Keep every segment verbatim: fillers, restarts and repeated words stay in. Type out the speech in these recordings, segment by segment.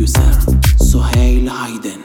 پرودیوسر سهیل هایدن.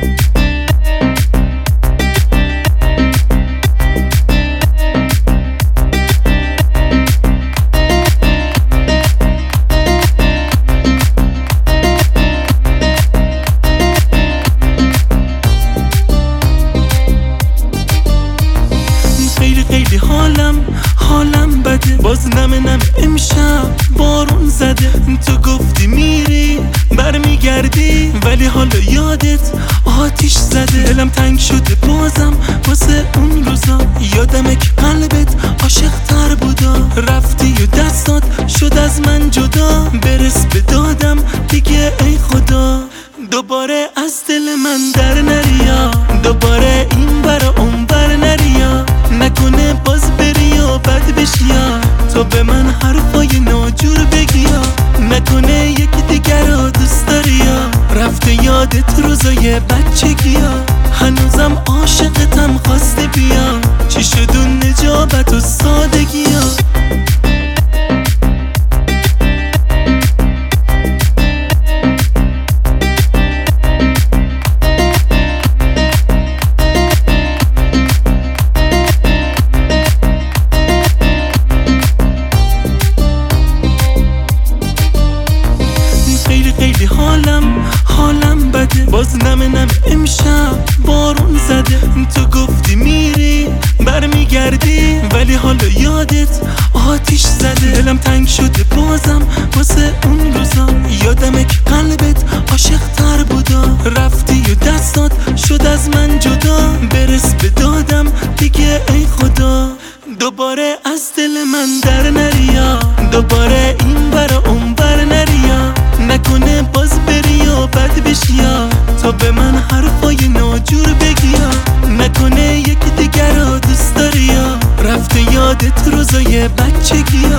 خیلی خیلی حالم حالم بده، باز نم نم امشب بارون زده. تو گفتی میری برمیگردی، ولی حالا یادت آتیش زده. دلم تنگ شده بازم واسه اون روزا، یادمه که قلبت عاشق تر بودا. رفتی و دستات شد از من جدا، برس به دادم دیگه ای خدا. دوباره از دل من در نریا، دوباره این برا اون بر نریا. نکنه باز بری یا بد بشیا، تو به من حرفای ناجور بگیا. نکنه یکی دیگر رو دوست داری یا رفته یادت روزای بچگیا. هنوزم عاشقتم خواسته بیا، چی شد اون نجابت و سادگیا. خیلی حالم حالم بده، باز نم نم امشب بارون زده. تو گفتی میری برمیگردی، ولی حالا یادت آتیش زده. دلم تنگ شده بازم واسه اون روزا، یادمه که قلبت عاشق تر بودا. رفتی و دستات شد از من جدا، برس به دادم دیگه ای خدا. دوباره از دل من در نریا، دوباره این برا اون بر نریا. نکنه باز بری یا بد بشیا، تا به من حرفای ناجور بگیا. نکنه یکی دیگر رو دوست داری یا رفته یادت روزای بچگیا.